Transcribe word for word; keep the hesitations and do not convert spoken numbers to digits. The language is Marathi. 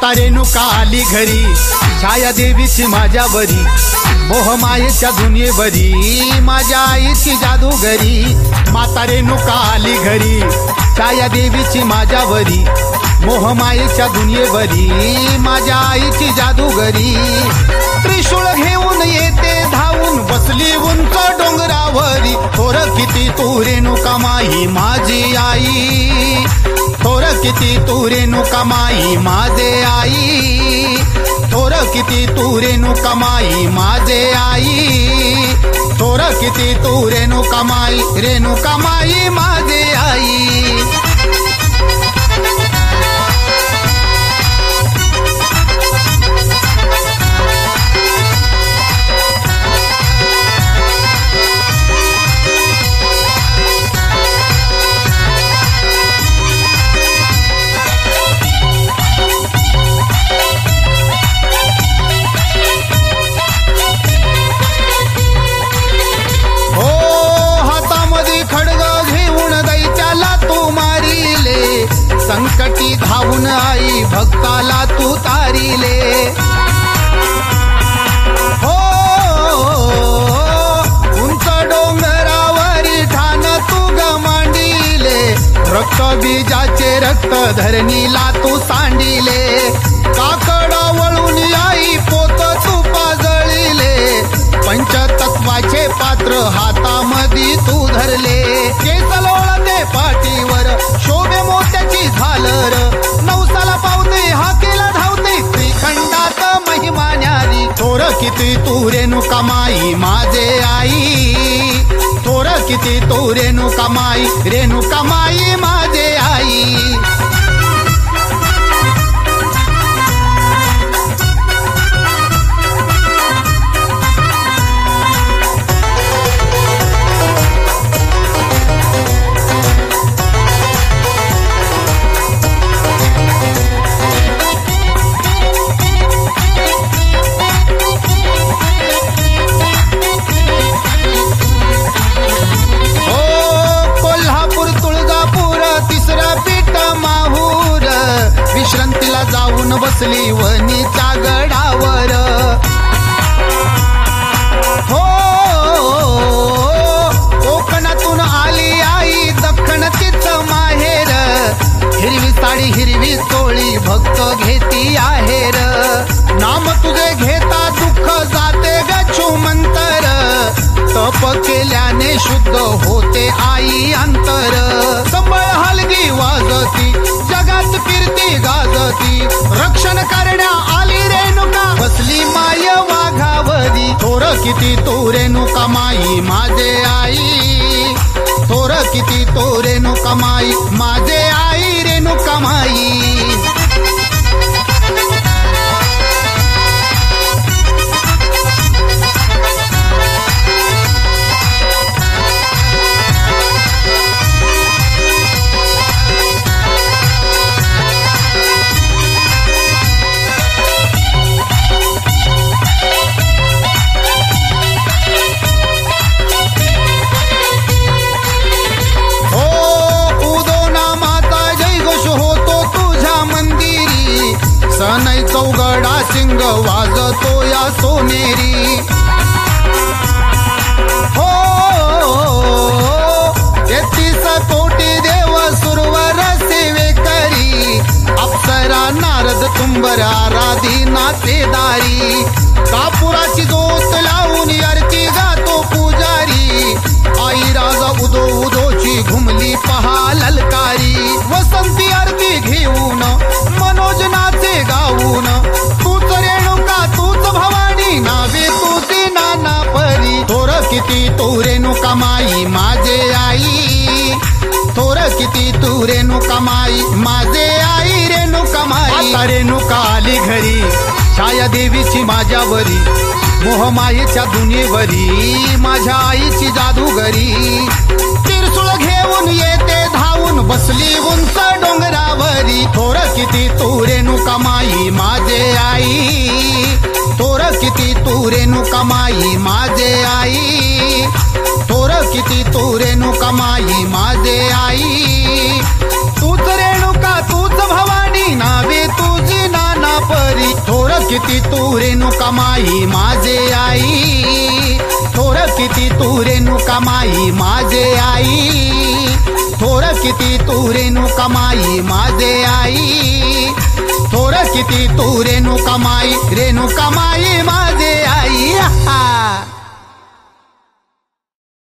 माता रेणुका आली घरी, छाया देवीची माझ्यावरी, मोहमायेच्या दुनियेवरी माझ्या आईची जादूगरी। माता रेणुका आली घरी, छाया देवीची माझ्यावरी, मोहमायेच्या दुनियेवरी माझ्या आईची जादूगरी। त्रिशूळ घेऊन येते धावून, बसली उंच डोंगरावरी, थोर किती तू रेणुका माई माझी आई, थोर किती तू रेणुका माई माझे आई, थोर किती तू रेणुका माई माझे आई, थोर किती तू रेणुका माई, रेणुका माई माझे आई। संकटी धावून आई भक्ताला तू तारिले, हो उंच डोंगरावरी ठाण तू ग मांडिले, रक्त बीजाचे रक्त धरणीला तू सांडिले, काकड वळून आई पोत तू पाजळिले, पंचतत्वाचे पात्र हातामध्ये तू धरले, केस लोळते पाठीवर शोभे मोत्याची झालर, नवसाला पावते हाकेला धावते श्रीखंडात महिमा न्यारी। थोर किती तू रेणुका माई माझे आई, थोर किती तू रेणुका माई, रेणुका माई माझे आई। विश्रांतीला जाऊन बसली वनीच्या गडावर, हो कोकणातून आली आई दख्खन तिचं माहेर, हिरवी साडी हिरवी चोळी भक्त घेती आहेर, नाम तुझे घेता दुःख जाते गच्छू मंतर, तप केल्याने शुद्ध होते आई अंतर, संबळ हलगी वाजती जगात कीर्ती गाजती, रक्षण करण्या आली रेणुका बसली माय वाघावरी। थोर किती तू रेणुका माई माझे आई, थोर किती तू रेणुका माई माझे आई, रेणुका माई। सनई चौगडा सिंग वाजतो या सोनेरी, हो तेहतीस कोटी देव सुरवर सेवेकरी, अप्सरा नारद तुंबर आराधी नाचेदारी, कापुराची जोत लावून आरती गातो पुजारी, आई राजा उदो उदोची घुमली पहा ललकारी, वसंती आरती घेऊन मनोज नाचे गाऊन, तूच रेणुका तूच भवानी नावे तुझी नाना परी। थोर किती तू रेणुका माई माझे आई, थोर किती तू रेणुका माई माझे आई, रेणुका माई। माता रेणुका आली घरी, छाया देवीची माझ्यावरी, मोहमायेच्या दुनियेवरी माझ्या आईची जादूगरी। त्रिशूळ घेऊन येते धावून, बसली उंच डोंगरावरी, थोर किती तू रेणुका माई माझे आई, थोर किती तू रेणुका माई माझे आई, थोर किती तू रेणुका माई माझे आई, तूच रेणुका तूच भवानी नावे तुझी नाना परी थोर किती तू रेणुका माई माझे आई थोर किती तू रेणुका माई माझे आई थोर किती तू रेणुका माई माझे आई थोर किती तू रेणुका माई रेणुका माई माझे आई.